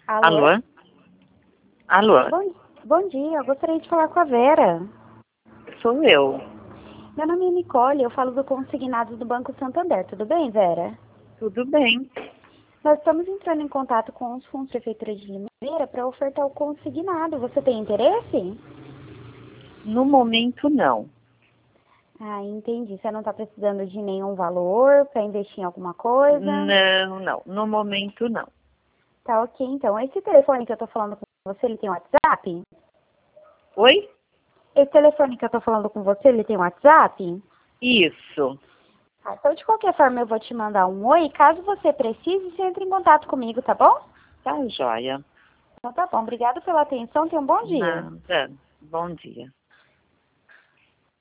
Alô? Alô? Alô? Bom dia, eu gostaria de falar com a Vera. Sou eu. Meu nome é Nicole, eu falo do Consignados do Banco Santander. Tudo bem, Vera? Tudo bem. Nós estamos entrando em contato com os fundos Prefeitura de Limeira para ofertar o consignado. Você tem interesse? No momento, não. Ah, entendi. Você não está precisando de nenhum valor para investir em alguma coisa? Não. No momento, não. Tá ok, então. Esse telefone que eu estou falando com você, ele tem WhatsApp? Oi? Esse telefone que eu estou falando com você, ele tem WhatsApp? Isso. Tá, então, de qualquer forma, eu vou te mandar um oi. Caso você precise, você entre em contato comigo, tá bom? Tá joia. Então, tá bom. Obrigada pela atenção. Tenha um bom dia. Nada. Bom dia.